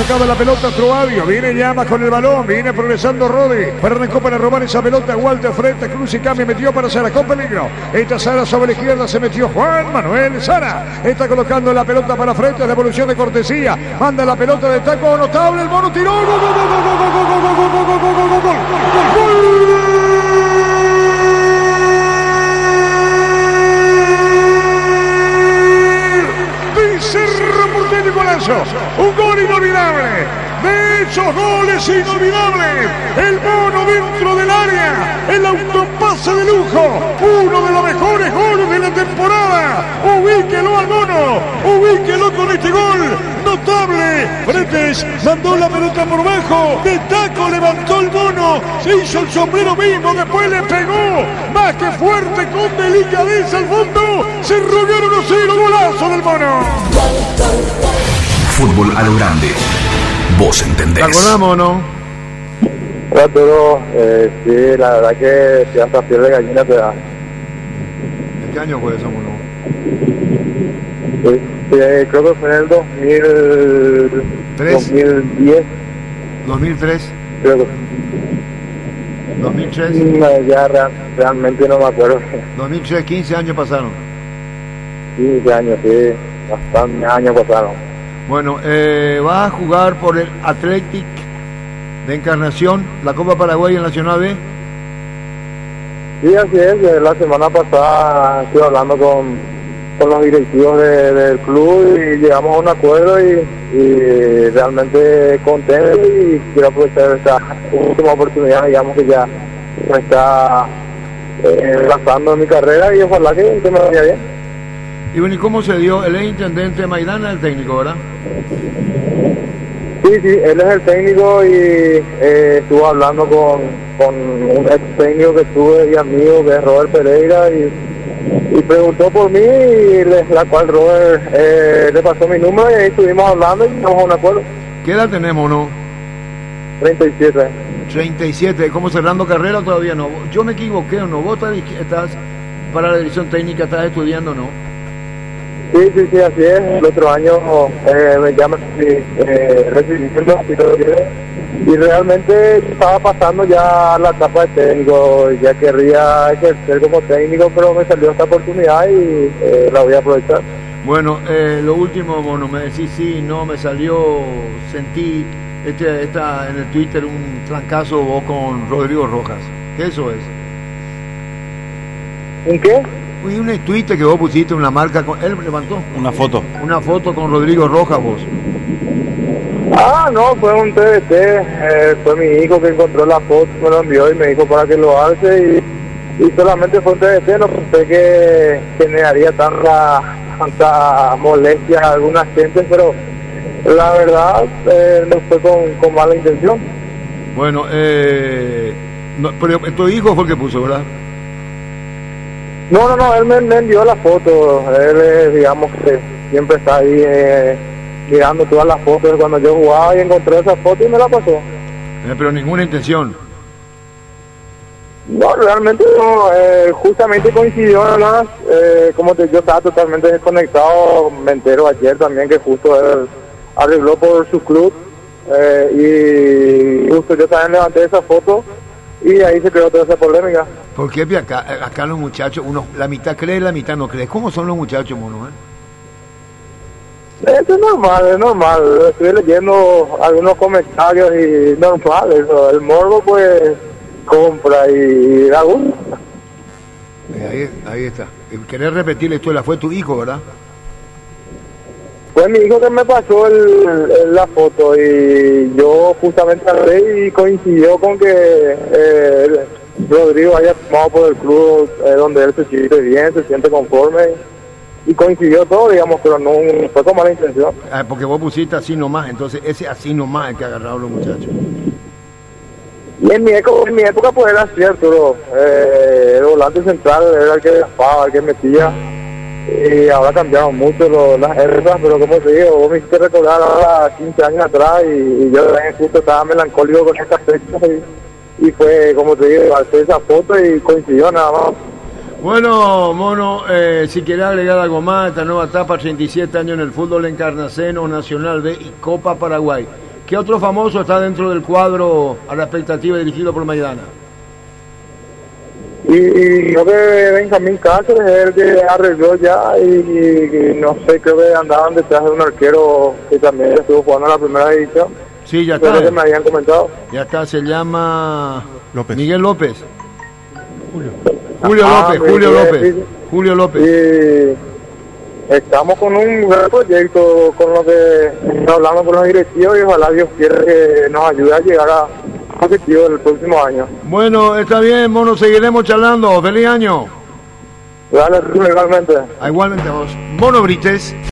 sacado la pelota Truadio. Viene Llamas con el balón. Viene progresando Rodi. Arrancó para robar esa pelota. Walter frente. Cruz y cambio. Metió para Sara con peligro. Esta Sara sobre la izquierda. Se metió Juan Manuel Sara. Está colocando la pelota para frente. Devolución de cortesía. Manda la pelota de taco. Notable. El mono tiró. ¡Gol, gol, gol, gol, gol, gol, gol, gol, gol, gol, gol, gol, gol! Golazo, un gol inolvidable, de esos goles inolvidables, el mono dentro del área, el autopase de lujo, uno de los mejores goles de la temporada, ubíquelo al mono, ubíquelo con este gol, notable, Fretes mandó la pelota por bajo, de taco levantó el mono, se hizo el sombrero mismo, después le pegó, más que fuerte, con delicadeza al fondo, se rogaron 1-0, golazo del mono. Fútbol a lo grande. Vos entendés. ¿Te acordamos o no? Hola, pero sí, la verdad que si hasta piel de gallina te da. ¿De qué año fue eso, mono? Creo que fue en el 2010. 2003. Creo que 2003. Ya realmente no me acuerdo. 2003, 15 años pasaron. 15 años, sí. Bastantes años pasaron. Bueno, va a jugar por el Athletic de Encarnación, la Copa Paraguay en Nacional B. Sí, así es. La semana pasada estuve hablando con los directivos del club y llegamos a un acuerdo y realmente contento y quiero aprovechar esta última oportunidad, digamos que ya me está pasando en mi carrera y ojalá que me vaya bien. Y bueno, ¿y cómo se dio? El intendente Maidana, el técnico, ¿verdad? Sí, él es el técnico y estuvo hablando con un ex técnico que tuve y amigo que es Robert Pereira y preguntó por mí y la cual Robert le pasó mi número y ahí estuvimos hablando y llegamos a un acuerdo. ¿Qué edad tenemos, no? 37. 37, ¿cómo cerrando carrera o todavía no? Yo me equivoqué o no, vos estás para la dirección técnica, estás estudiando o no. Sí, así es. El otro año me llaman recibiendo y realmente estaba pasando ya la etapa de técnico, ya querría ejercer como técnico, pero me salió esta oportunidad y la voy a aprovechar. Bueno, lo último, bueno, me decís sí, no, me salió, sentí en el Twitter un trancazo vos con Rodrigo Rojas. ¿Qué eso es? ¿Un qué? Y un Twitter que vos pusiste una marca, él levantó una foto con Rodrigo Rojas vos. No, fue un TBT, fue mi hijo que encontró la foto, me lo envió y me dijo para que lo hace y solamente fue un TBT, no pensé que generaría tanta molestia a algunas gentes, pero la verdad no fue con mala intención. Bueno, no, pero tu hijo fue el que puso, ¿verdad? No, él me envió la foto, él digamos que siempre está ahí mirando todas las fotos de cuando yo jugaba y encontró esa foto y me la pasó. Pero ninguna intención. No, realmente no, justamente coincidió nada más, yo estaba totalmente desconectado, me entero ayer también que justo él arregló por su club y justo yo también levanté esa foto y ahí se creó toda esa polémica. Porque acá los muchachos, la mitad cree, la mitad no cree. ¿Cómo son los muchachos, mono? Eso es normal. Estoy leyendo algunos comentarios y normal, eso. El morbo pues compra y da gusto. Ahí está. ¿Querés repetir la historia? Fue tu hijo, ¿verdad? Fue mi hijo que me pasó la foto y yo justamente hablé y coincidió con que Rodrigo haya tomado por el club donde él se siente bien, se siente conforme y coincidió todo, digamos, pero no fue con mala intención. Porque vos pusiste así nomás, entonces ese así nomás es que agarraron los muchachos. Y en mi época pues era cierto, el volante central era el que despaba, el que metía. Y ahora cambiaron mucho las épocas, pero como te digo, vos me hiciste recordar ahora 15 años atrás y yo también justo estaba melancólico con esta fecha y fue, como te digo, hacer esa foto y coincidió nada más. Bueno, mono, si querés agregar algo más, esta nueva etapa, 37 años en el fútbol Encarnación, Nacional B y Copa Paraguay. ¿Qué otro famoso está dentro del cuadro a la expectativa dirigido por Maidana? Y creo que Benjamín Cáceres es el que arregló ya y no sé, creo que andaban detrás de un arquero que también estuvo jugando en la primera división. Sí, ya Creo está. que me habían comentado. Ya está, se llama López. Miguel López. Julio. Julio Ah, López, Julio sí, López. sí. Julio López. Y estamos con un gran proyecto con lo que está hablando con los directivos y ojalá Dios quiera que nos ayude a llegar a objetivo del próximo año. Bueno, está bien, mono, seguiremos charlando. ¡Feliz año! Dale, legalmente. Igualmente a vos. Mono Brites.